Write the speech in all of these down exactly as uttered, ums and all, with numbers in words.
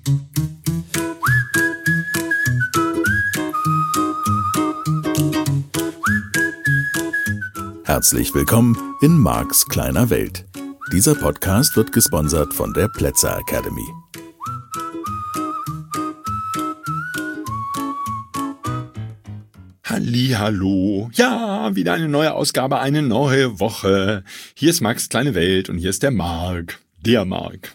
Herzlich willkommen in Marks kleiner Welt. Dieser Podcast wird gesponsert von der Plätzer Academy. Hallihallo, ja, wieder eine neue Ausgabe, eine neue Woche. Hier ist Marks kleine Welt und hier ist der Mark, der Mark.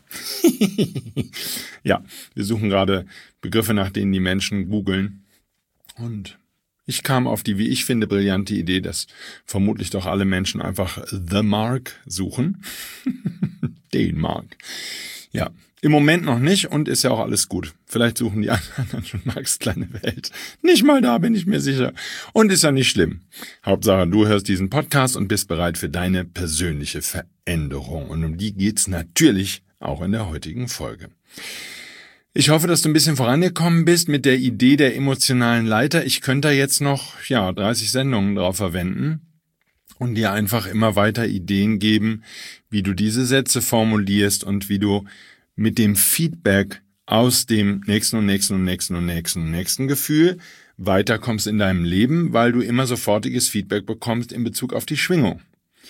Ja, wir suchen gerade Begriffe, nach denen die Menschen googeln. Und ich kam auf die, wie ich finde, brillante Idee, dass vermutlich doch alle Menschen einfach The Mark suchen. Den Mark. Ja, im Moment noch nicht und ist ja auch alles gut. Vielleicht suchen die anderen schon Marks kleine Welt. Nicht mal da, bin ich mir sicher. Und ist ja nicht schlimm. Hauptsache, du hörst diesen Podcast und bist bereit für deine persönliche Veränderung. Und um die geht's natürlich auch in der heutigen Folge. Ich hoffe, dass du ein bisschen vorangekommen bist mit der Idee der emotionalen Leiter. Ich könnte da jetzt noch, ja, dreißig Sendungen drauf verwenden und dir einfach immer weiter Ideen geben, wie du diese Sätze formulierst und wie du mit dem Feedback aus dem nächsten und nächsten und nächsten und nächsten und nächsten Gefühl weiterkommst in deinem Leben, weil du immer sofortiges Feedback bekommst in Bezug auf die Schwingung.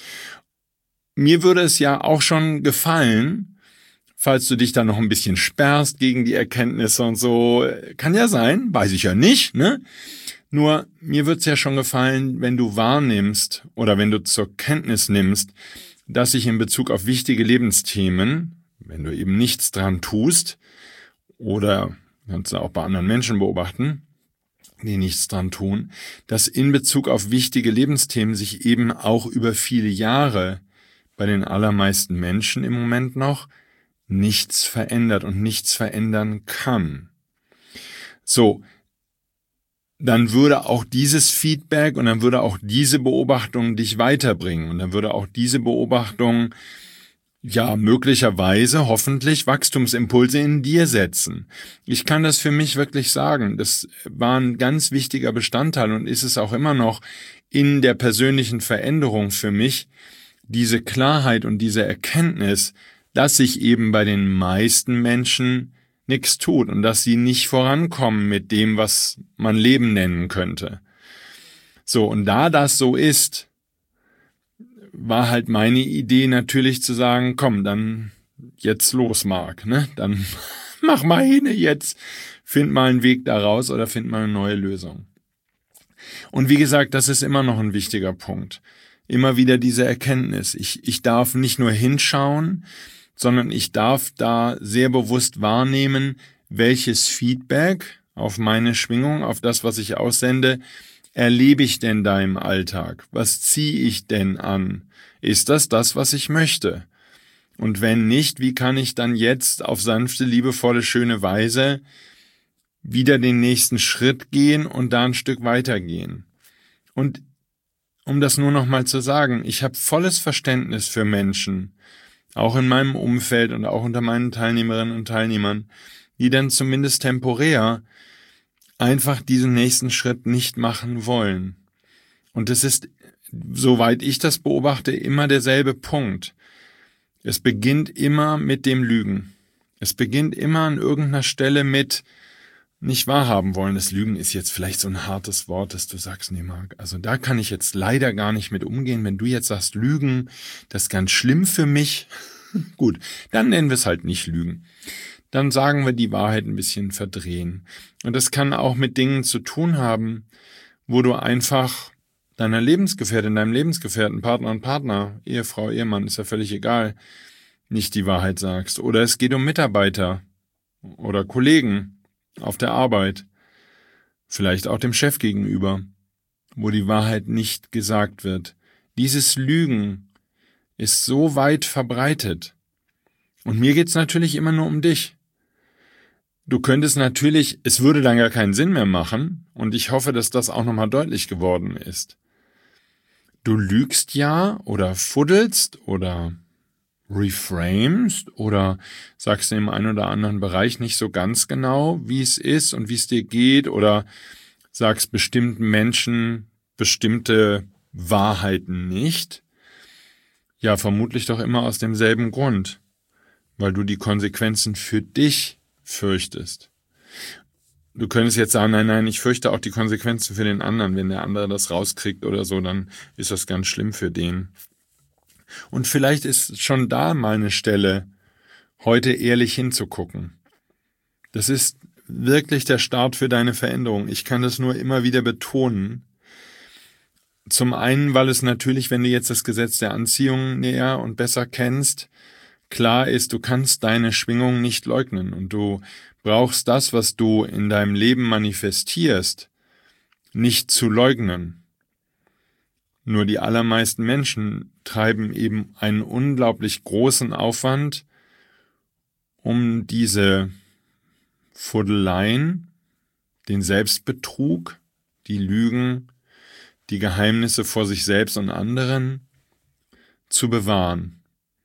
Mir würde es ja auch schon gefallen, falls du dich da noch ein bisschen sperrst gegen die Erkenntnisse und so, kann ja sein, weiß ich ja nicht, ne? Nur mir wird's ja schon gefallen, wenn du wahrnimmst oder wenn du zur Kenntnis nimmst, dass sich in Bezug auf wichtige Lebensthemen, wenn du eben nichts dran tust, oder kannst du auch bei anderen Menschen beobachten, die nichts dran tun, dass in Bezug auf wichtige Lebensthemen sich eben auch über viele Jahre bei den allermeisten Menschen im Moment noch nichts verändert und nichts verändern kann. So, dann würde auch dieses Feedback und dann würde auch diese Beobachtung dich weiterbringen und dann würde auch diese Beobachtung ja möglicherweise hoffentlich Wachstumsimpulse in dir setzen. Ich kann das für mich wirklich sagen. Das war ein ganz wichtiger Bestandteil und ist es auch immer noch in der persönlichen Veränderung für mich, diese Klarheit und diese Erkenntnis, dass sich eben bei den meisten Menschen nichts tut und dass sie nicht vorankommen mit dem, was man Leben nennen könnte. So, und da das so ist, war halt meine Idee natürlich zu sagen, komm, dann jetzt los, Marc, ne? Dann mach mal hin jetzt, find mal einen Weg da raus oder find mal eine neue Lösung. Und wie gesagt, das ist immer noch ein wichtiger Punkt. Immer wieder diese Erkenntnis. Ich, ich darf nicht nur hinschauen, sondern ich darf da sehr bewusst wahrnehmen, welches Feedback auf meine Schwingung, auf das, was ich aussende, erlebe ich denn da im Alltag? Was ziehe ich denn an? Ist das das, was ich möchte? Und wenn nicht, wie kann ich dann jetzt auf sanfte, liebevolle, schöne Weise wieder den nächsten Schritt gehen und da ein Stück weitergehen? Und um das nur noch mal zu sagen, ich habe volles Verständnis für Menschen, auch in meinem Umfeld und auch unter meinen Teilnehmerinnen und Teilnehmern, die dann zumindest temporär einfach diesen nächsten Schritt nicht machen wollen. Und es ist, soweit ich das beobachte, immer derselbe Punkt. Es beginnt immer mit dem Lügen. Es beginnt immer an irgendeiner Stelle mit nicht wahrhaben wollen. Das Lügen ist jetzt vielleicht so ein hartes Wort, dass du sagst, nee, Marc, also da kann ich jetzt leider gar nicht mit umgehen. Wenn du jetzt sagst, Lügen, das ist ganz schlimm für mich. Gut, dann nennen wir es halt nicht Lügen. Dann sagen wir die Wahrheit ein bisschen verdrehen. Und das kann auch mit Dingen zu tun haben, wo du einfach deiner Lebensgefährtin, deinem Lebensgefährten, Partner und Partner, Ehefrau, Ehemann, ist ja völlig egal, nicht die Wahrheit sagst. Oder es geht um Mitarbeiter oder Kollegen auf der Arbeit, vielleicht auch dem Chef gegenüber, wo die Wahrheit nicht gesagt wird. Dieses Lügen ist so weit verbreitet. Und mir geht's natürlich immer nur um dich. Du könntest natürlich, es würde dann gar keinen Sinn mehr machen, und ich hoffe, dass das auch nochmal deutlich geworden ist. Du lügst ja oder fuddelst oder reframest oder sagst im einen oder anderen Bereich nicht so ganz genau, wie es ist und wie es dir geht, oder sagst bestimmten Menschen bestimmte Wahrheiten nicht. Ja, vermutlich doch immer aus demselben Grund, weil du die Konsequenzen für dich fürchtest. Du könntest jetzt sagen, nein, nein, ich fürchte auch die Konsequenzen für den anderen. Wenn der andere das rauskriegt oder so, dann ist das ganz schlimm für den. Und vielleicht ist schon da mal eine Stelle, heute ehrlich hinzugucken. Das ist wirklich der Start für deine Veränderung. Ich kann das nur immer wieder betonen. Zum einen, weil es natürlich, wenn du jetzt das Gesetz der Anziehung näher und besser kennst, klar ist, du kannst deine Schwingung nicht leugnen und du brauchst das, was du in deinem Leben manifestierst, nicht zu leugnen. Nur die allermeisten Menschen treiben eben einen unglaublich großen Aufwand, um diese Fuddeleien, den Selbstbetrug, die Lügen, die Geheimnisse vor sich selbst und anderen zu bewahren.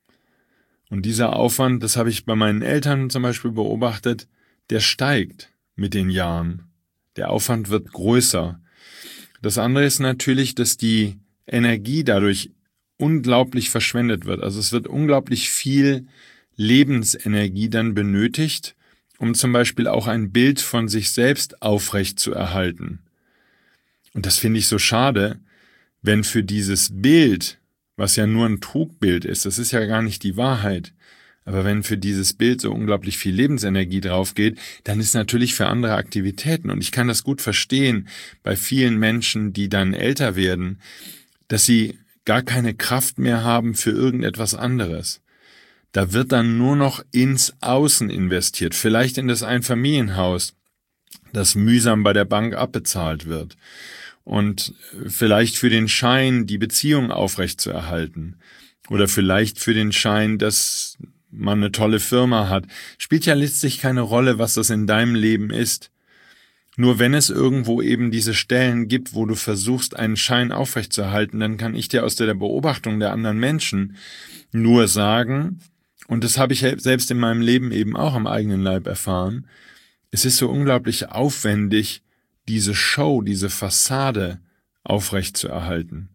Und dieser Aufwand, das habe ich bei meinen Eltern zum Beispiel beobachtet, der steigt mit den Jahren. Der Aufwand wird größer. Das andere ist natürlich, dass die Energie dadurch unglaublich verschwendet wird. Also es wird unglaublich viel Lebensenergie dann benötigt, um zum Beispiel auch ein Bild von sich selbst aufrecht zu erhalten. Und das finde ich so schade, wenn für dieses Bild, was ja nur ein Trugbild ist, das ist ja gar nicht die Wahrheit, aber wenn für dieses Bild so unglaublich viel Lebensenergie draufgeht, dann ist natürlich für andere Aktivitäten, und ich kann das gut verstehen bei vielen Menschen, die dann älter werden, dass sie gar keine Kraft mehr haben für irgendetwas anderes. Da wird dann nur noch ins Außen investiert, vielleicht in das Einfamilienhaus, das mühsam bei der Bank abbezahlt wird. Und vielleicht für den Schein, die Beziehung aufrechtzuerhalten. Oder vielleicht für den Schein, dass man eine tolle Firma hat. Spielt ja letztlich keine Rolle, was das in deinem Leben ist. Nur wenn es irgendwo eben diese Stellen gibt, wo du versuchst, einen Schein aufrechtzuerhalten, dann kann ich dir aus der Beobachtung der anderen Menschen nur sagen, und das habe ich selbst in meinem Leben eben auch am eigenen Leib erfahren, es ist so unglaublich aufwendig, diese Show, diese Fassade aufrechtzuerhalten.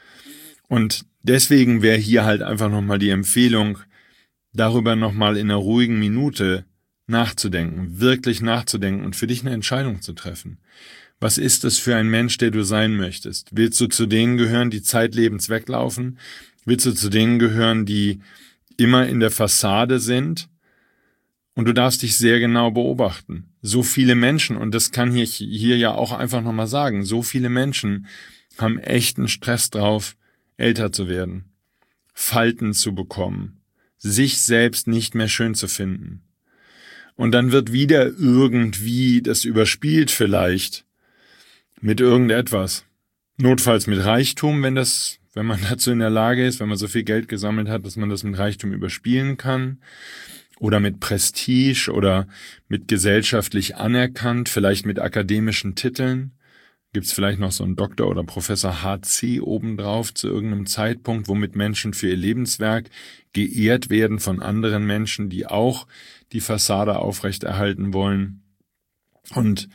Und deswegen wäre hier halt einfach nochmal die Empfehlung, darüber nochmal in einer ruhigen Minute nachzudenken, wirklich nachzudenken und für dich eine Entscheidung zu treffen. Was ist es für ein Mensch, der du sein möchtest? Willst du zu denen gehören, die zeitlebens weglaufen? Willst du zu denen gehören, die immer in der Fassade sind? Und du darfst dich sehr genau beobachten. So viele Menschen, und das kann ich hier ja auch einfach nochmal sagen, so viele Menschen haben echten Stress drauf, älter zu werden, Falten zu bekommen, sich selbst nicht mehr schön zu finden. Und dann wird wieder irgendwie das überspielt vielleicht mit irgendetwas. Notfalls mit Reichtum, wenn das, wenn man dazu in der Lage ist, wenn man so viel Geld gesammelt hat, dass man das mit Reichtum überspielen kann. Oder mit Prestige oder mit gesellschaftlich anerkannt, vielleicht mit akademischen Titeln. Gibt's vielleicht noch so einen Doktor oder Professor H C obendrauf zu irgendeinem Zeitpunkt, womit Menschen für ihr Lebenswerk geehrt werden von anderen Menschen, die auch die Fassade aufrechterhalten wollen. Und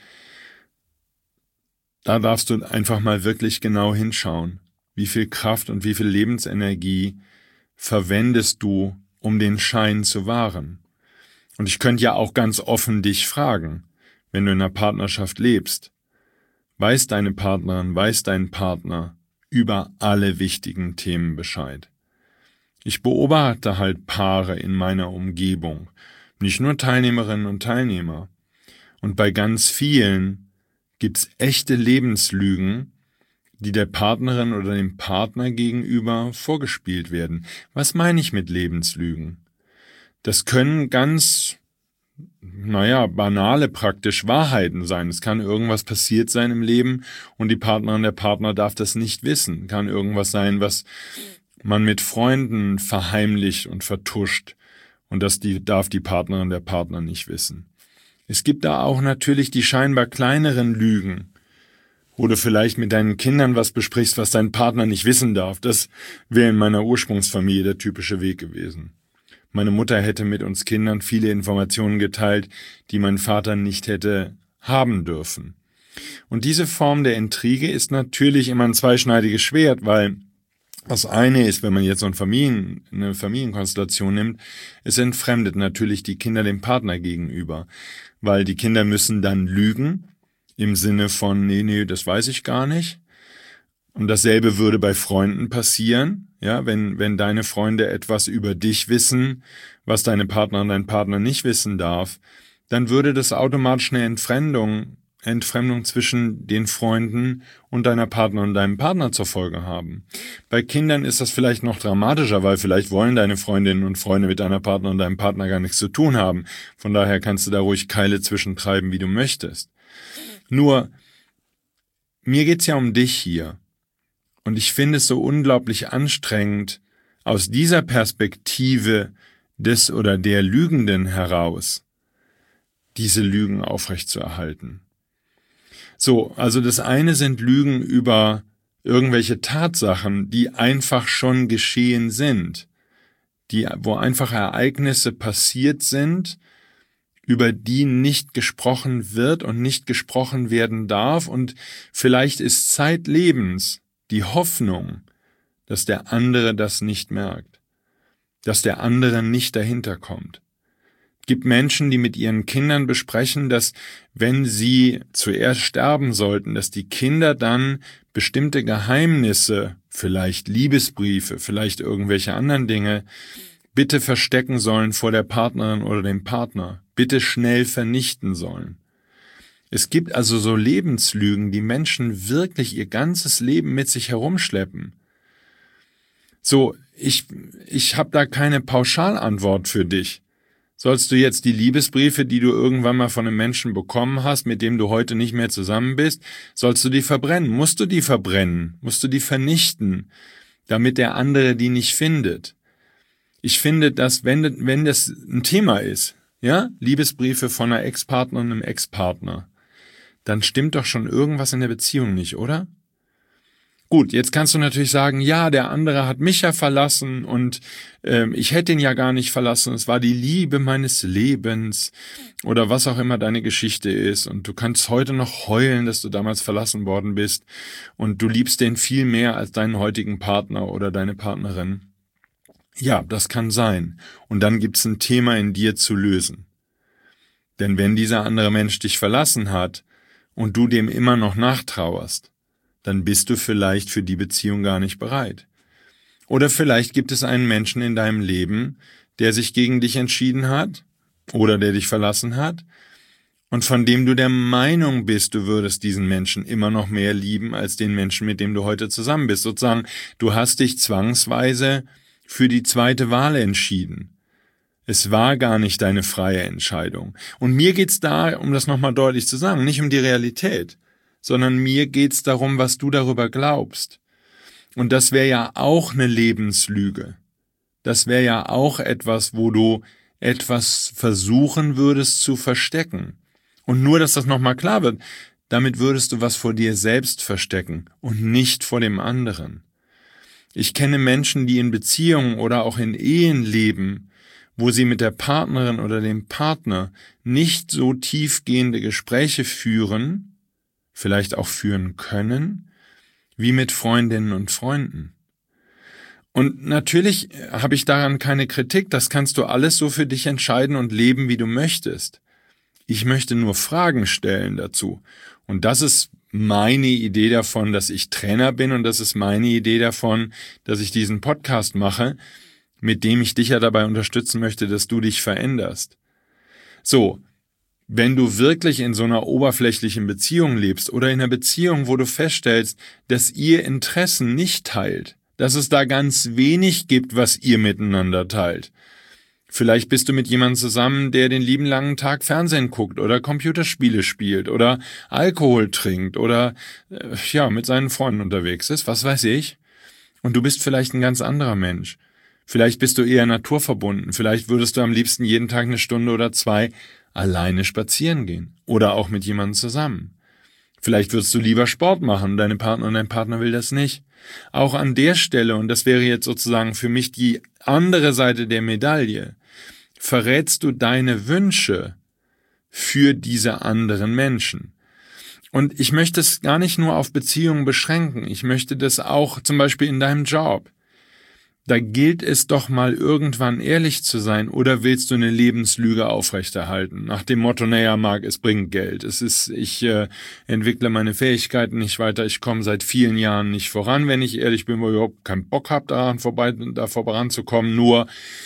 da darfst du einfach mal wirklich genau hinschauen, wie viel Kraft und wie viel Lebensenergie verwendest du, um den Schein zu wahren. Und ich könnte ja auch ganz offen dich fragen, wenn du in einer Partnerschaft lebst, weiß deine Partnerin, weiß dein Partner über alle wichtigen Themen Bescheid. Ich beobachte halt Paare in meiner Umgebung, nicht nur Teilnehmerinnen und Teilnehmer. Und bei ganz vielen gibt's echte Lebenslügen, die der Partnerin oder dem Partner gegenüber vorgespielt werden. Was meine ich mit Lebenslügen? Das können ganz, naja, banale praktisch Wahrheiten sein. Es kann irgendwas passiert sein im Leben und die Partnerin, der Partner darf das nicht wissen. Kann irgendwas sein, was man mit Freunden verheimlicht und vertuscht und das die, darf die Partnerin, der Partner nicht wissen. Es gibt da auch natürlich die scheinbar kleineren Lügen, wo du vielleicht mit deinen Kindern was besprichst, was dein Partner nicht wissen darf. Das wäre in meiner Ursprungsfamilie der typische Weg gewesen. Meine Mutter hätte mit uns Kindern viele Informationen geteilt, die mein Vater nicht hätte haben dürfen. Und diese Form der Intrige ist natürlich immer ein zweischneidiges Schwert, weil Das eine ist, wenn man jetzt so ein Familien, eine Familienkonstellation nimmt, es entfremdet natürlich die Kinder dem Partner gegenüber, weil die Kinder müssen dann lügen im Sinne von, nee, nee, das weiß ich gar nicht. Und dasselbe würde bei Freunden passieren, ja, wenn, wenn deine Freunde etwas über dich wissen, was deine Partnerin, dein Partner nicht wissen darf, dann würde das automatisch eine Entfremdung, Entfremdung zwischen den Freunden und deiner Partnerin und deinem Partner zur Folge haben. Bei Kindern ist das vielleicht noch dramatischer, weil vielleicht wollen deine Freundinnen und Freunde mit deiner Partnerin und deinem Partner gar nichts zu tun haben. Von daher kannst du da ruhig Keile zwischentreiben, wie du möchtest. Nur, mir geht's ja um dich hier. Und ich finde es so unglaublich anstrengend, aus dieser Perspektive des oder der Lügenden heraus, diese Lügen aufrechtzuerhalten. So, also das eine sind Lügen über irgendwelche Tatsachen, die einfach schon geschehen sind, die, wo einfach Ereignisse passiert sind, über die nicht gesprochen wird und nicht gesprochen werden darf, und vielleicht ist zeitlebens die Hoffnung, dass der andere das nicht merkt, dass der andere nicht dahinter kommt. Es gibt Menschen, die mit ihren Kindern besprechen, dass wenn sie zuerst sterben sollten, dass die Kinder dann bestimmte Geheimnisse, vielleicht Liebesbriefe, vielleicht irgendwelche anderen Dinge, bitte verstecken sollen vor der Partnerin oder dem Partner, bitte schnell vernichten sollen. Es gibt also so Lebenslügen, die Menschen wirklich ihr ganzes Leben mit sich herumschleppen. So, ich, ich habe da keine Pauschalantwort für dich. Sollst du jetzt die Liebesbriefe, die du irgendwann mal von einem Menschen bekommen hast, mit dem du heute nicht mehr zusammen bist, sollst du die verbrennen? Musst du die verbrennen? Musst du die vernichten, damit der andere die nicht findet? Ich finde, dass wenn, wenn das ein Thema ist, ja, Liebesbriefe von einer Ex-Partnerin und einem Ex-Partner, dann stimmt doch schon irgendwas in der Beziehung nicht, oder? Gut, jetzt kannst du natürlich sagen, ja, der andere hat mich ja verlassen und ähm, ich hätte ihn ja gar nicht verlassen, es war die Liebe meines Lebens oder was auch immer deine Geschichte ist, und du kannst heute noch heulen, dass du damals verlassen worden bist und du liebst den viel mehr als deinen heutigen Partner oder deine Partnerin. Ja, das kann sein. Und dann gibt's ein Thema in dir zu lösen. Denn wenn dieser andere Mensch dich verlassen hat und du dem immer noch nachtrauerst, dann bist du vielleicht für die Beziehung gar nicht bereit. Oder vielleicht gibt es einen Menschen in deinem Leben, der sich gegen dich entschieden hat oder der dich verlassen hat und von dem du der Meinung bist, du würdest diesen Menschen immer noch mehr lieben als den Menschen, mit dem du heute zusammen bist. Sozusagen, du hast dich zwangsweise für die zweite Wahl entschieden. Es war gar nicht deine freie Entscheidung. Und mir geht's da, um das nochmal deutlich zu sagen, nicht um die Realität, sondern mir geht's darum, was du darüber glaubst. Und das wäre ja auch eine Lebenslüge. Das wäre ja auch etwas, wo du etwas versuchen würdest zu verstecken. Und nur, dass das nochmal klar wird, damit würdest du was vor dir selbst verstecken und nicht vor dem anderen. Ich kenne Menschen, die in Beziehungen oder auch in Ehen leben, wo sie mit der Partnerin oder dem Partner nicht so tiefgehende Gespräche führen, vielleicht auch führen können, wie mit Freundinnen und Freunden. Und natürlich habe ich daran keine Kritik, das kannst du alles so für dich entscheiden und leben, wie du möchtest. Ich möchte nur Fragen stellen dazu. Und das ist meine Idee davon, dass ich Trainer bin, und das ist meine Idee davon, dass ich diesen Podcast mache, mit dem ich dich ja dabei unterstützen möchte, dass du dich veränderst. So, wenn du wirklich in so einer oberflächlichen Beziehung lebst oder in einer Beziehung, wo du feststellst, dass ihr Interessen nicht teilt, dass es da ganz wenig gibt, was ihr miteinander teilt. Vielleicht bist du mit jemandem zusammen, der den lieben langen Tag Fernsehen guckt oder Computerspiele spielt oder Alkohol trinkt oder äh, ja mit seinen Freunden unterwegs ist, was weiß ich. Und du bist vielleicht ein ganz anderer Mensch. Vielleicht bist du eher naturverbunden. Vielleicht würdest du am liebsten jeden Tag eine Stunde oder zwei alleine spazieren gehen oder auch mit jemandem zusammen. Vielleicht würdest du lieber Sport machen und deine Partnerin und dein Partner will das nicht. Auch an der Stelle, und das wäre jetzt sozusagen für mich die andere Seite der Medaille, verrätst du deine Wünsche für diese anderen Menschen. Und ich möchte es gar nicht nur auf Beziehungen beschränken. Ich möchte das auch zum Beispiel in deinem Job. Da gilt es doch mal irgendwann ehrlich zu sein, oder willst du eine Lebenslüge aufrechterhalten? Nach dem Motto, naja, Marc, es bringt Geld. Es ist, ich äh, entwickle meine Fähigkeiten nicht weiter, ich komme seit vielen Jahren nicht voran, wenn ich ehrlich bin, weil ich überhaupt keinen Bock habe, daran vorbei, da voranzukommen, nur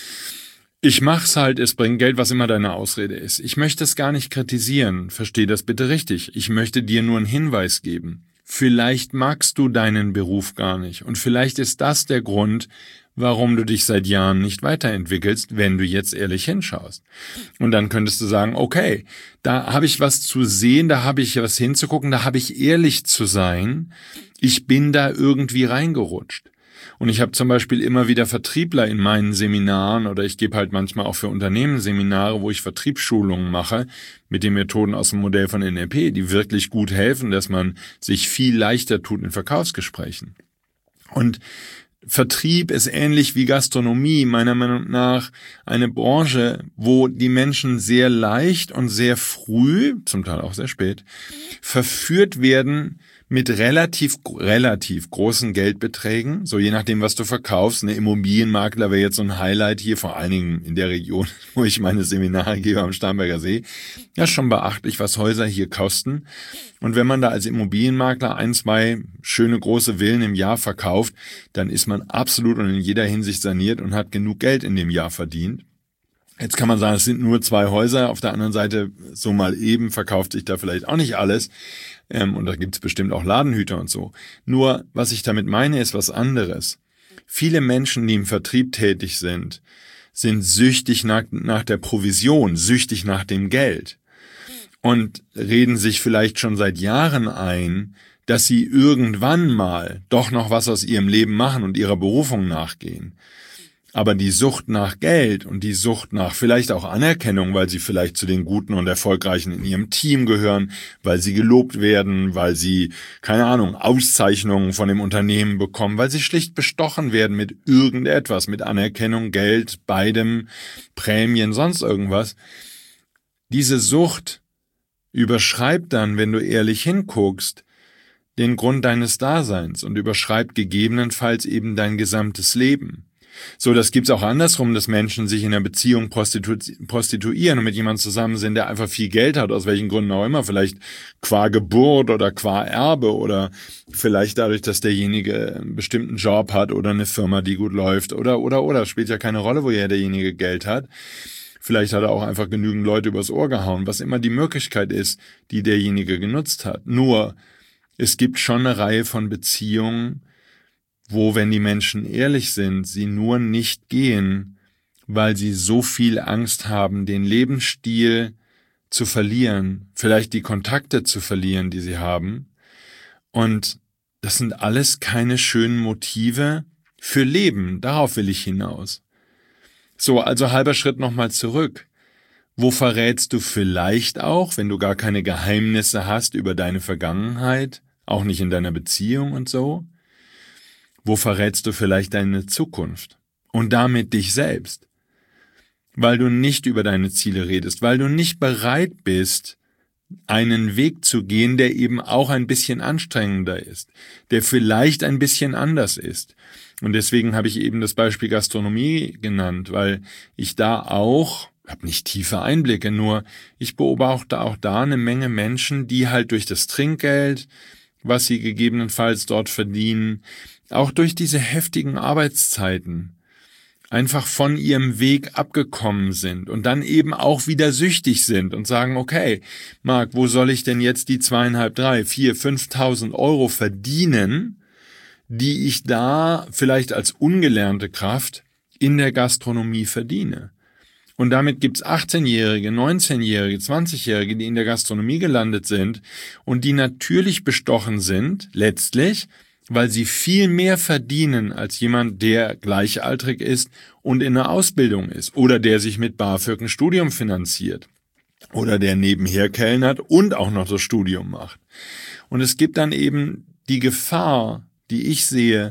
ich mach's halt, es bringt Geld, was immer deine Ausrede ist. Ich möchte es gar nicht kritisieren, versteh das bitte richtig. Ich möchte dir nur einen Hinweis geben. Vielleicht magst du deinen Beruf gar nicht, und vielleicht ist das der Grund, warum du dich seit Jahren nicht weiterentwickelst, wenn du jetzt ehrlich hinschaust. Und dann könntest du sagen, okay, da habe ich was zu sehen, da habe ich was hinzugucken, da habe ich ehrlich zu sein. Ich bin da irgendwie reingerutscht. Und ich habe zum Beispiel immer wieder Vertriebler in meinen Seminaren, oder ich gebe halt manchmal auch für Unternehmen Seminare, wo ich Vertriebsschulungen mache mit den Methoden aus dem Modell von N L P, die wirklich gut helfen, dass man sich viel leichter tut in Verkaufsgesprächen. Und Vertrieb ist ähnlich wie Gastronomie, meiner Meinung nach eine Branche, wo die Menschen sehr leicht und sehr früh, zum Teil auch sehr spät, verführt werden mit relativ relativ großen Geldbeträgen, so je nachdem, was du verkaufst. Eine Immobilienmakler wäre jetzt so ein Highlight hier, vor allen Dingen in der Region, wo ich meine Seminare gebe am Starnberger See. Ja, schon beachtlich, was Häuser hier kosten. Und wenn man da als Immobilienmakler ein, zwei schöne große Villen im Jahr verkauft, dann ist man absolut und in jeder Hinsicht saniert und hat genug Geld in dem Jahr verdient. Jetzt kann man sagen, es sind nur zwei Häuser. Auf der anderen Seite, so mal eben verkauft sich da vielleicht auch nicht alles. Ähm, und da gibt's bestimmt auch Ladenhüter und so. Nur, was ich damit meine, ist was anderes. Viele Menschen, die im Vertrieb tätig sind, sind süchtig nach, nach der Provision, süchtig nach dem Geld. Und reden sich vielleicht schon seit Jahren ein, dass sie irgendwann mal doch noch was aus ihrem Leben machen und ihrer Berufung nachgehen. Aber die Sucht nach Geld und die Sucht nach vielleicht auch Anerkennung, weil sie vielleicht zu den Guten und Erfolgreichen in ihrem Team gehören, weil sie gelobt werden, weil sie, keine Ahnung, Auszeichnungen von dem Unternehmen bekommen, weil sie schlicht bestochen werden mit irgendetwas, mit Anerkennung, Geld, beidem, Prämien, sonst irgendwas. Diese Sucht überschreibt dann, wenn du ehrlich hinguckst, den Grund deines Daseins und überschreibt gegebenenfalls eben dein gesamtes Leben. So, das gibt's auch andersrum, dass Menschen sich in einer Beziehung prostitu- prostituieren und mit jemandem zusammen sind, der einfach viel Geld hat, aus welchen Gründen auch immer, vielleicht qua Geburt oder qua Erbe oder vielleicht dadurch, dass derjenige einen bestimmten Job hat oder eine Firma, die gut läuft oder, oder, oder, spielt ja keine Rolle, woher derjenige Geld hat. Vielleicht hat er auch einfach genügend Leute übers Ohr gehauen, was immer die Möglichkeit ist, die derjenige genutzt hat. Nur, es gibt schon eine Reihe von Beziehungen, wo, wenn die Menschen ehrlich sind, sie nur nicht gehen, weil sie so viel Angst haben, den Lebensstil zu verlieren, vielleicht die Kontakte zu verlieren, die sie haben. Und das sind alles keine schönen Motive für Leben. Darauf will ich hinaus. So, also halber Schritt nochmal zurück. Wo verrätst du vielleicht auch, wenn du gar keine Geheimnisse hast über deine Vergangenheit, auch nicht in deiner Beziehung und so? Wo verrätst du vielleicht deine Zukunft und damit dich selbst? Weil du nicht über deine Ziele redest, weil du nicht bereit bist, einen Weg zu gehen, der eben auch ein bisschen anstrengender ist, der vielleicht ein bisschen anders ist. Und deswegen habe ich eben das Beispiel Gastronomie genannt, weil ich da auch, habe nicht tiefe Einblicke, nur ich beobachte auch da eine Menge Menschen, die halt durch das Trinkgeld, was sie gegebenenfalls dort verdienen, auch durch diese heftigen Arbeitszeiten einfach von ihrem Weg abgekommen sind und dann eben auch wieder süchtig sind und sagen, okay, Marc, wo soll ich denn jetzt die zweieinhalb, drei, vier, fünftausend Euro verdienen, die ich da vielleicht als ungelernte Kraft in der Gastronomie verdiene? Und damit gibt's achtzehnjährige, neunzehnjährige, zwanzigjährige, die in der Gastronomie gelandet sind und die natürlich bestochen sind, letztlich, weil sie viel mehr verdienen als jemand, der gleichaltrig ist und in einer Ausbildung ist oder der sich mit BAföG ein Studium finanziert oder der nebenher kellnert und auch noch das Studium macht. Und es gibt dann eben die Gefahr, die ich sehe,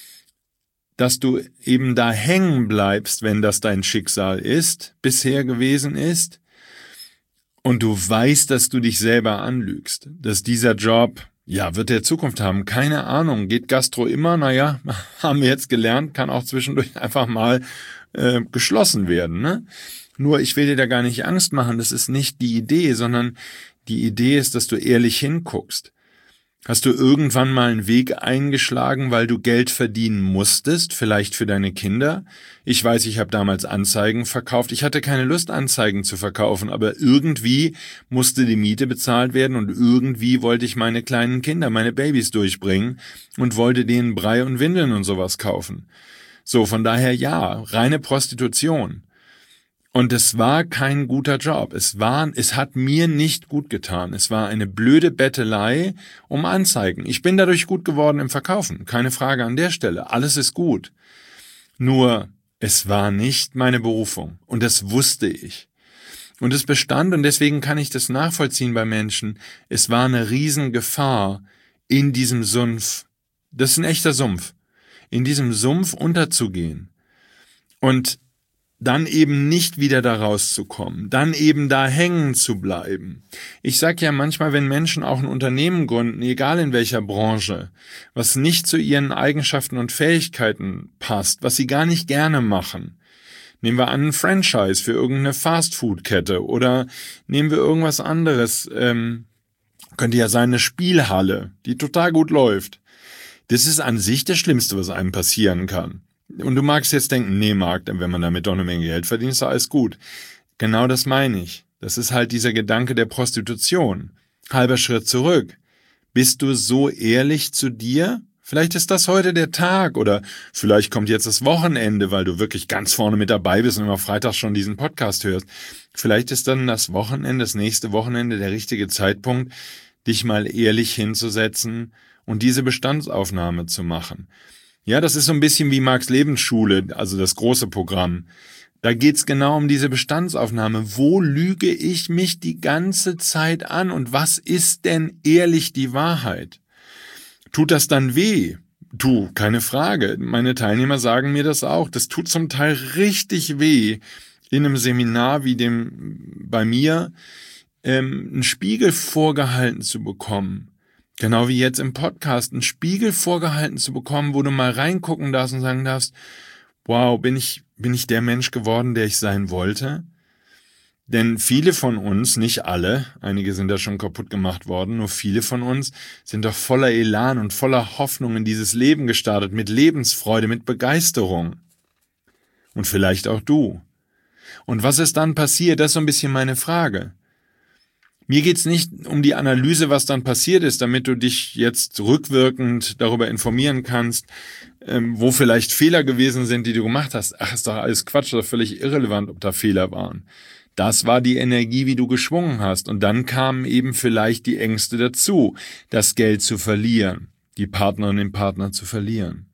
dass du eben da hängen bleibst, wenn das dein Schicksal ist, bisher gewesen ist, und du weißt, dass du dich selber anlügst, dass dieser Job, ja, wird der Zukunft haben, keine Ahnung, geht Gastro immer, naja, haben wir jetzt gelernt, kann auch zwischendurch einfach mal äh, geschlossen werden, ne? Nur, ich will dir da gar nicht Angst machen, das ist nicht die Idee, sondern die Idee ist, dass du ehrlich hinguckst. Hast du irgendwann mal einen Weg eingeschlagen, weil du Geld verdienen musstest, vielleicht für deine Kinder? Ich weiß, ich habe damals Anzeigen verkauft. Ich hatte keine Lust, Anzeigen zu verkaufen, aber irgendwie musste die Miete bezahlt werden und irgendwie wollte ich meine kleinen Kinder, meine Babys durchbringen und wollte denen Brei und Windeln und sowas kaufen. So, von daher ja, reine Prostitution. Und es war kein guter Job. Es war, es hat mir nicht gut getan. Es war eine blöde Bettelei um Anzeigen. Ich bin dadurch gut geworden im Verkaufen. Keine Frage an der Stelle. Alles ist gut. Nur, es war nicht meine Berufung. Und das wusste ich. Und es bestand, und deswegen kann ich das nachvollziehen bei Menschen, es war eine Riesengefahr in diesem Sumpf. Das ist ein echter Sumpf. In diesem Sumpf unterzugehen. Und dann eben nicht wieder da rauszukommen, dann eben da hängen zu bleiben. Ich sag ja manchmal, wenn Menschen auch ein Unternehmen gründen, egal in welcher Branche, was nicht zu ihren Eigenschaften und Fähigkeiten passt, was sie gar nicht gerne machen. Nehmen wir an ein Franchise für irgendeine Fastfood-Kette oder nehmen wir irgendwas anderes, ähm, könnte ja sein eine Spielhalle, die total gut läuft. Das ist an sich das Schlimmste, was einem passieren kann. Und du magst jetzt denken, nee, Marc, wenn man damit doch eine Menge Geld verdient, ist alles gut. Genau das meine ich. Das ist halt dieser Gedanke der Prostitution. Halber Schritt zurück. Bist du so ehrlich zu dir? Vielleicht ist das heute der Tag oder vielleicht kommt jetzt das Wochenende, weil du wirklich ganz vorne mit dabei bist und immer Freitag schon diesen Podcast hörst. Vielleicht ist dann das Wochenende, das nächste Wochenende der richtige Zeitpunkt, dich mal ehrlich hinzusetzen und diese Bestandsaufnahme zu machen. Ja, das ist so ein bisschen wie Marx Lebensschule, also das große Programm. Da geht's genau um diese Bestandsaufnahme. Wo lüge ich mich die ganze Zeit an und was ist denn ehrlich die Wahrheit? Tut das dann weh? Du, keine Frage. Meine Teilnehmer sagen mir das auch. Das tut zum Teil richtig weh, in einem Seminar wie dem bei mir ähm, einen Spiegel vorgehalten zu bekommen. Genau wie jetzt im Podcast, einen Spiegel vorgehalten zu bekommen, wo du mal reingucken darfst und sagen darfst, wow, bin ich, bin ich der Mensch geworden, der ich sein wollte? Denn viele von uns, nicht alle, einige sind da schon kaputt gemacht worden, nur viele von uns sind doch voller Elan und voller Hoffnung in dieses Leben gestartet, mit Lebensfreude, mit Begeisterung. Und vielleicht auch du. Und was ist dann passiert, das ist so ein bisschen meine Frage. Mir geht's nicht um die Analyse, was dann passiert ist, damit du dich jetzt rückwirkend darüber informieren kannst, ähm, wo vielleicht Fehler gewesen sind, die du gemacht hast. Ach, ist doch alles Quatsch, ist doch völlig irrelevant, ob da Fehler waren. Das war die Energie, wie du geschwungen hast. Und dann kamen eben vielleicht die Ängste dazu, das Geld zu verlieren, die Partnerin, den Partner zu verlieren.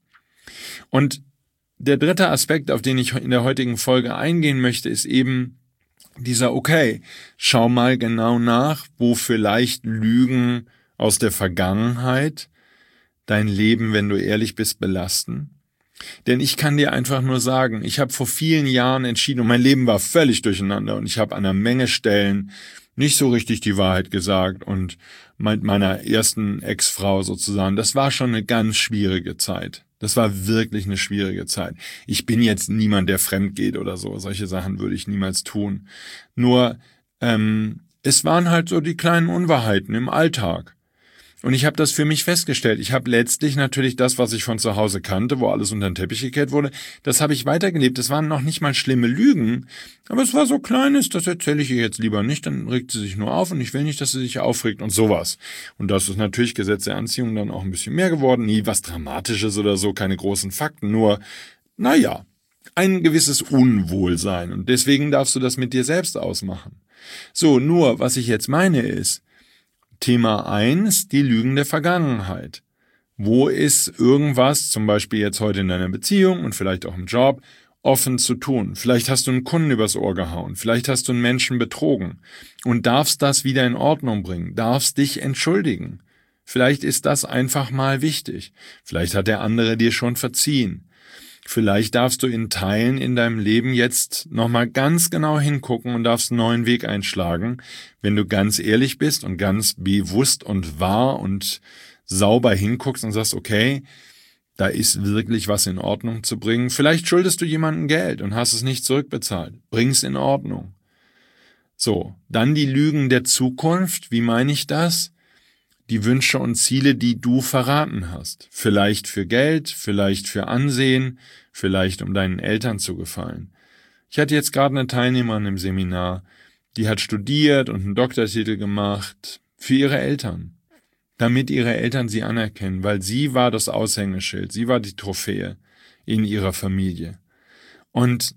Und der dritte Aspekt, auf den ich in der heutigen Folge eingehen möchte, ist eben dieser, okay, schau mal genau nach, wo vielleicht Lügen aus der Vergangenheit dein Leben, wenn du ehrlich bist, belasten. Denn ich kann dir einfach nur sagen, ich habe vor vielen Jahren entschieden, und mein Leben war völlig durcheinander und ich habe an einer Menge Stellen nicht so richtig die Wahrheit gesagt und mit meiner ersten Ex-Frau sozusagen, das war schon eine ganz schwierige Zeit. Das war wirklich eine schwierige Zeit. Ich bin jetzt niemand, der fremd geht oder so. Solche Sachen würde ich niemals tun. Nur, ähm, es waren halt so die kleinen Unwahrheiten im Alltag. Und ich habe das für mich festgestellt. Ich habe letztlich natürlich das, was ich von zu Hause kannte, wo alles unter den Teppich gekehrt wurde, das habe ich weitergelebt. Das waren noch nicht mal schlimme Lügen, aber es war so Kleines, das erzähle ich ihr jetzt lieber nicht, dann regt sie sich nur auf und ich will nicht, dass sie sich aufregt und sowas. Und das ist natürlich Gesetz der Anziehung dann auch ein bisschen mehr geworden. Nie was Dramatisches oder so, keine großen Fakten, nur, naja, ein gewisses Unwohlsein. Und deswegen darfst du das mit dir selbst ausmachen. So, nur, was ich jetzt meine ist, Thema eins, die Lügen der Vergangenheit. Wo ist irgendwas, zum Beispiel jetzt heute in deiner Beziehung und vielleicht auch im Job, offen zu tun? Vielleicht hast du einen Kunden übers Ohr gehauen, vielleicht hast du einen Menschen betrogen und darfst das wieder in Ordnung bringen, darfst dich entschuldigen. Vielleicht ist das einfach mal wichtig. Vielleicht hat der andere dir schon verziehen. Vielleicht darfst du in Teilen in deinem Leben jetzt nochmal ganz genau hingucken und darfst einen neuen Weg einschlagen, wenn du ganz ehrlich bist und ganz bewusst und wahr und sauber hinguckst und sagst, okay, da ist wirklich was in Ordnung zu bringen. Vielleicht schuldest du jemandem Geld und hast es nicht zurückbezahlt. Bring's in Ordnung. So, dann die Lügen der Zukunft. Wie meine ich das? Die Wünsche und Ziele, die du verraten hast. Vielleicht für Geld, vielleicht für Ansehen, vielleicht um deinen Eltern zu gefallen. Ich hatte jetzt gerade eine Teilnehmerin im Seminar, die hat studiert und einen Doktortitel gemacht für ihre Eltern, damit ihre Eltern sie anerkennen, weil sie war das Aushängeschild, sie war die Trophäe in ihrer Familie. Und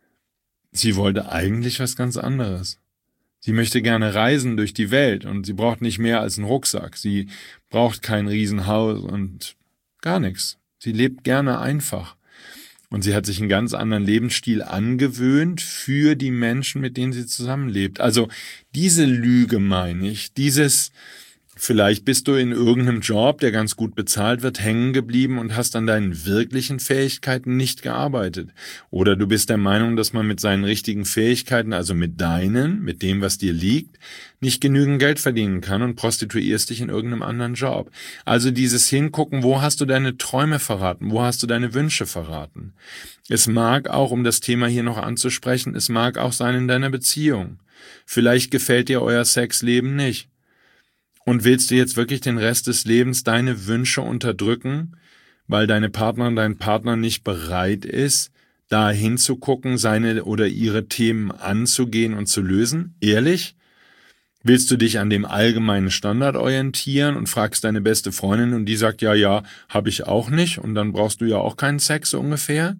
sie wollte eigentlich was ganz anderes. Sie möchte gerne reisen durch die Welt und sie braucht nicht mehr als einen Rucksack. Sie braucht kein Riesenhaus und gar nichts. Sie lebt gerne einfach. Und sie hat sich einen ganz anderen Lebensstil angewöhnt für die Menschen, mit denen sie zusammenlebt. Also diese Lüge meine ich, dieses, vielleicht bist du in irgendeinem Job, der ganz gut bezahlt wird, hängen geblieben und hast an deinen wirklichen Fähigkeiten nicht gearbeitet. Oder du bist der Meinung, dass man mit seinen richtigen Fähigkeiten, also mit deinen, mit dem, was dir liegt, nicht genügend Geld verdienen kann und prostituierst dich in irgendeinem anderen Job. Also dieses Hingucken, wo hast du deine Träume verraten, wo hast du deine Wünsche verraten. Es mag auch, um das Thema hier noch anzusprechen, es mag auch sein in deiner Beziehung. Vielleicht gefällt dir euer Sexleben nicht. Und willst du jetzt wirklich den Rest des Lebens deine Wünsche unterdrücken, weil deine Partnerin, dein Partner nicht bereit ist, da hinzugucken, seine oder ihre Themen anzugehen und zu lösen? Ehrlich? Willst du dich an dem allgemeinen Standard orientieren und fragst deine beste Freundin und die sagt, ja, ja, habe ich auch nicht und dann brauchst du ja auch keinen Sex so ungefähr?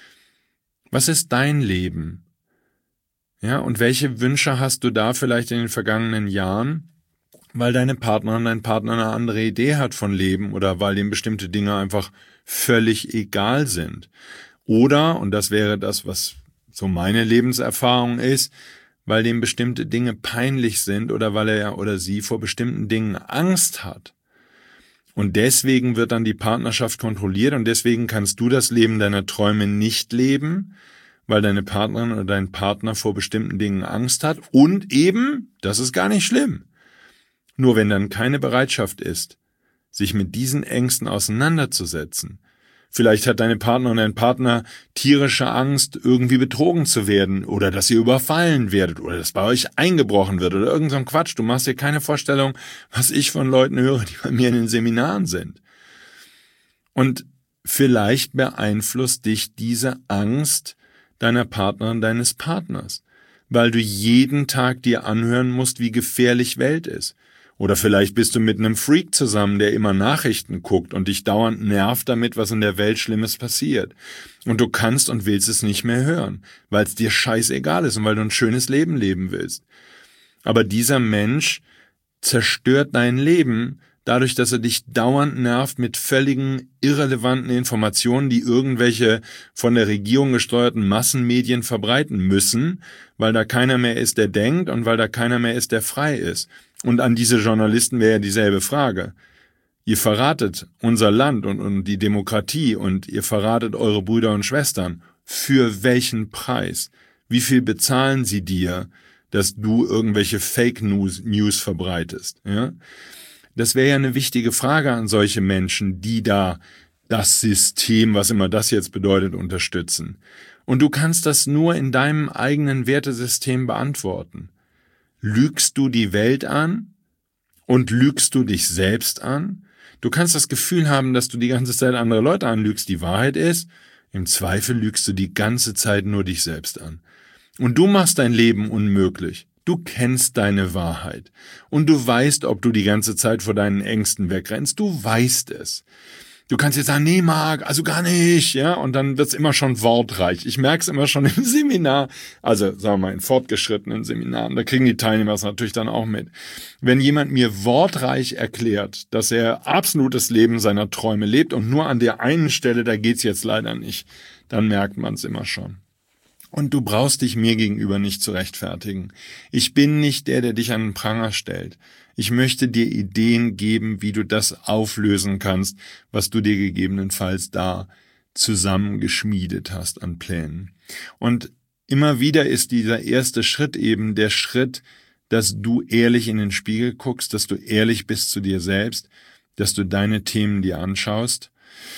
Was ist dein Leben? Ja, und welche Wünsche hast du da vielleicht in den vergangenen Jahren? Weil deine Partnerin, dein Partner eine andere Idee hat von Leben oder weil ihm bestimmte Dinge einfach völlig egal sind. Oder, und das wäre das, was so meine Lebenserfahrung ist, weil dem bestimmte Dinge peinlich sind oder weil er oder sie vor bestimmten Dingen Angst hat. Und deswegen wird dann die Partnerschaft kontrolliert und deswegen kannst du das Leben deiner Träume nicht leben, weil deine Partnerin oder dein Partner vor bestimmten Dingen Angst hat und eben, das ist gar nicht schlimm. Nur wenn dann keine Bereitschaft ist, sich mit diesen Ängsten auseinanderzusetzen, vielleicht hat deine Partnerin oder dein Partner tierische Angst, irgendwie betrogen zu werden oder dass ihr überfallen werdet oder dass bei euch eingebrochen wird oder irgend so ein Quatsch. Du machst dir keine Vorstellung, was ich von Leuten höre, die bei mir in den Seminaren sind. Und vielleicht beeinflusst dich diese Angst deiner Partnerin, deines Partners, weil du jeden Tag dir anhören musst, wie gefährlich Welt ist. Oder vielleicht bist du mit einem Freak zusammen, der immer Nachrichten guckt und dich dauernd nervt damit, was in der Welt Schlimmes passiert. Und du kannst und willst es nicht mehr hören, weil es dir scheißegal ist und weil du ein schönes Leben leben willst. Aber dieser Mensch zerstört dein Leben dadurch, dass er dich dauernd nervt mit völligen irrelevanten Informationen, die irgendwelche von der Regierung gesteuerten Massenmedien verbreiten müssen, weil da keiner mehr ist, der denkt und weil da keiner mehr ist, der frei ist. Und an diese Journalisten wäre ja dieselbe Frage. Ihr verratet unser Land und, und die Demokratie und ihr verratet eure Brüder und Schwestern. Für welchen Preis? Wie viel bezahlen sie dir, dass du irgendwelche Fake News, News verbreitest? Ja? Das wäre ja eine wichtige Frage an solche Menschen, die da das System, was immer das jetzt bedeutet, unterstützen. Und du kannst das nur in deinem eigenen Wertesystem beantworten. Lügst du die Welt an und lügst du dich selbst an? Du kannst das Gefühl haben, dass du die ganze Zeit andere Leute anlügst. Die Wahrheit ist, im Zweifel lügst du die ganze Zeit nur dich selbst an. Und du machst dein Leben unmöglich. Du kennst deine Wahrheit. Und du weißt, ob du die ganze Zeit vor deinen Ängsten wegrennst. Du weißt es. Du kannst jetzt sagen, nee, Marc, also gar nicht, ja, und dann wird's immer schon wortreich. Ich merk's immer schon im Seminar, also sagen wir mal in fortgeschrittenen Seminaren, da kriegen die Teilnehmer es natürlich dann auch mit. Wenn jemand mir wortreich erklärt, dass er absolutes Leben seiner Träume lebt und nur an der einen Stelle, da geht's jetzt leider nicht, dann merkt man's immer schon. Und du brauchst dich mir gegenüber nicht zu rechtfertigen. Ich bin nicht der, der dich an den Pranger stellt. Ich möchte dir Ideen geben, wie du das auflösen kannst, was du dir gegebenenfalls da zusammengeschmiedet hast an Plänen. Und immer wieder ist dieser erste Schritt eben der Schritt, dass du ehrlich in den Spiegel guckst, dass du ehrlich bist zu dir selbst, dass du deine Themen dir anschaust.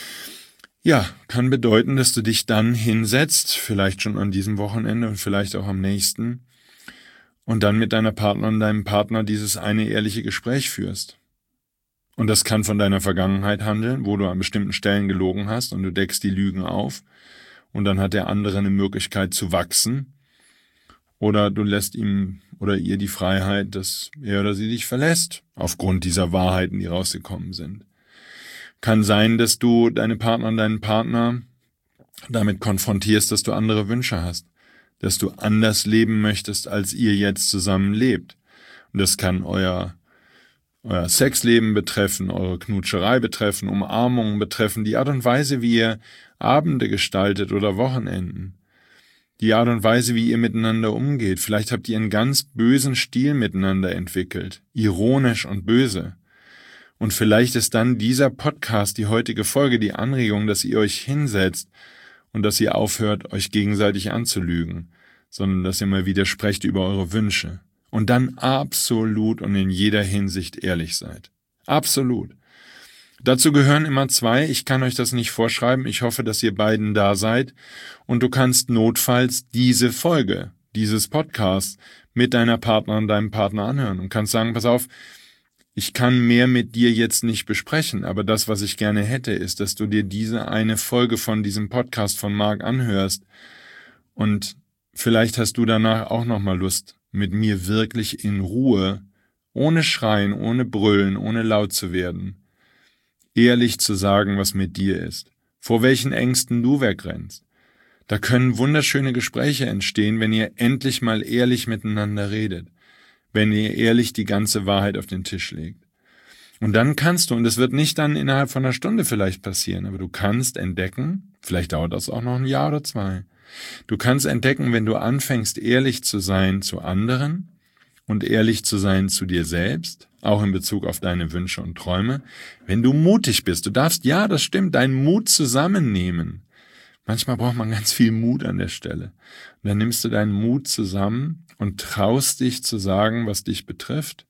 Ja, kann bedeuten, dass du dich dann hinsetzt, vielleicht schon an diesem Wochenende und vielleicht auch am nächsten, und dann mit deiner Partnerin und deinem Partner dieses eine ehrliche Gespräch führst. Und das kann von deiner Vergangenheit handeln, wo du an bestimmten Stellen gelogen hast und du deckst die Lügen auf und dann hat der andere eine Möglichkeit zu wachsen. Oder du lässt ihm oder ihr die Freiheit, dass er oder sie dich verlässt, aufgrund dieser Wahrheiten, die rausgekommen sind. Kann sein, dass du deine Partnerin und deinen Partner damit konfrontierst, dass du andere Wünsche hast, dass du anders leben möchtest, als ihr jetzt zusammen lebt. Und das kann euer, euer Sexleben betreffen, eure Knutscherei betreffen, Umarmungen betreffen, die Art und Weise, wie ihr Abende gestaltet oder Wochenenden. Die Art und Weise, wie ihr miteinander umgeht. Vielleicht habt ihr einen ganz bösen Stil miteinander entwickelt, ironisch und böse. Und vielleicht ist dann dieser Podcast, die heutige Folge, die Anregung, dass ihr euch hinsetzt und dass ihr aufhört, euch gegenseitig anzulügen, sondern dass ihr mal wieder sprecht über eure Wünsche und dann absolut und in jeder Hinsicht ehrlich seid. Absolut. Dazu gehören immer zwei. Ich kann euch das nicht vorschreiben. Ich hoffe, dass ihr beiden da seid. Und du kannst notfalls diese Folge, dieses Podcast mit deiner Partnerin, deinem Partner anhören und kannst sagen, pass auf, ich kann mehr mit dir jetzt nicht besprechen, aber das, was ich gerne hätte, ist, dass du dir diese eine Folge von diesem Podcast von Marc anhörst und vielleicht hast du danach auch nochmal Lust, mit mir wirklich in Ruhe, ohne Schreien, ohne Brüllen, ohne laut zu werden, ehrlich zu sagen, was mit dir ist, vor welchen Ängsten du wegrennst. Da können wunderschöne Gespräche entstehen, wenn ihr endlich mal ehrlich miteinander redet, wenn ihr ehrlich die ganze Wahrheit auf den Tisch legt. Und dann kannst du, und das wird nicht dann innerhalb von einer Stunde vielleicht passieren, aber du kannst entdecken, vielleicht dauert das auch noch ein Jahr oder zwei, du kannst entdecken, wenn du anfängst, ehrlich zu sein zu anderen und ehrlich zu sein zu dir selbst, auch in Bezug auf deine Wünsche und Träume, wenn du mutig bist. Du darfst, ja, das stimmt, deinen Mut zusammennehmen. Manchmal braucht man ganz viel Mut an der Stelle. Und dann nimmst du deinen Mut zusammen und traust dich zu sagen, was dich betrifft.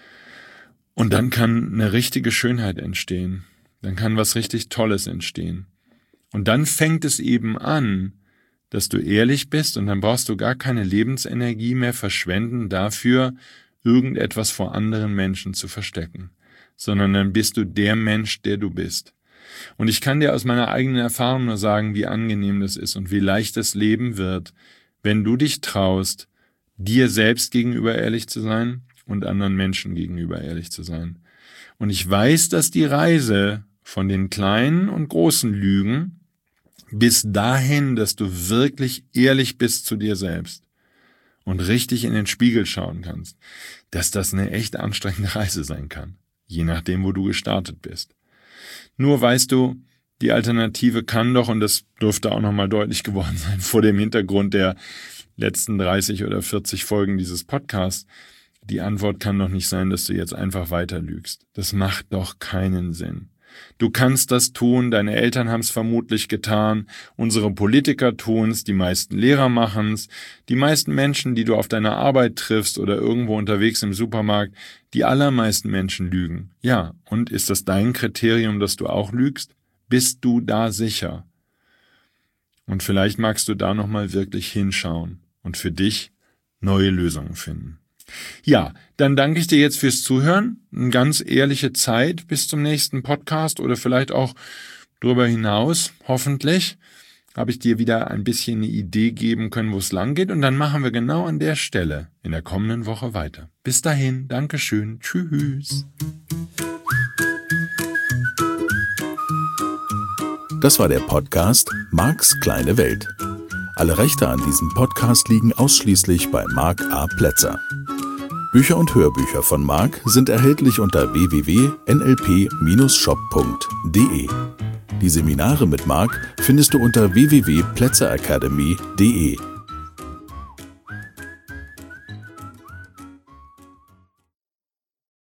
Und dann kann eine richtige Schönheit entstehen. Dann kann was richtig Tolles entstehen. Und dann fängt es eben an, dass du ehrlich bist und dann brauchst du gar keine Lebensenergie mehr verschwenden dafür, irgendetwas vor anderen Menschen zu verstecken, sondern dann bist du der Mensch, der du bist. Und ich kann dir aus meiner eigenen Erfahrung nur sagen, wie angenehm das ist und wie leicht das Leben wird, wenn du dich traust, dir selbst gegenüber ehrlich zu sein und anderen Menschen gegenüber ehrlich zu sein. Und ich weiß, dass die Reise von den kleinen und großen Lügen bis dahin, dass du wirklich ehrlich bist zu dir selbst und richtig in den Spiegel schauen kannst, dass das eine echt anstrengende Reise sein kann, je nachdem, wo du gestartet bist. Nur weißt du, die Alternative kann doch, und das dürfte auch nochmal deutlich geworden sein vor dem Hintergrund der letzten dreißig oder vierzig Folgen dieses Podcasts, die Antwort kann doch nicht sein, dass du jetzt einfach weiter lügst. Das macht doch keinen Sinn. Du kannst das tun, deine Eltern haben es vermutlich getan, unsere Politiker tun es, die meisten Lehrer machen es, die meisten Menschen, die du auf deiner Arbeit triffst oder irgendwo unterwegs im Supermarkt, die allermeisten Menschen lügen. Ja, und ist das dein Kriterium, dass du auch lügst? Bist du da sicher? Und vielleicht magst du da nochmal wirklich hinschauen und für dich neue Lösungen finden. Ja, dann danke ich dir jetzt fürs Zuhören. Eine ganz ehrliche Zeit bis zum nächsten Podcast oder vielleicht auch darüber hinaus, hoffentlich, habe ich dir wieder ein bisschen eine Idee geben können, wo es lang geht. Und dann machen wir genau an der Stelle in der kommenden Woche weiter. Bis dahin, Dankeschön, tschüss. Das war der Podcast Marcs kleine Welt. Alle Rechte an diesem Podcast liegen ausschließlich bei Marc A. Plätzer. Bücher und Hörbücher von Marc sind erhältlich unter w w w punkt n l p dash shop punkt d e. Die Seminare mit Marc findest du unter w w w punkt plätzer academy punkt d e.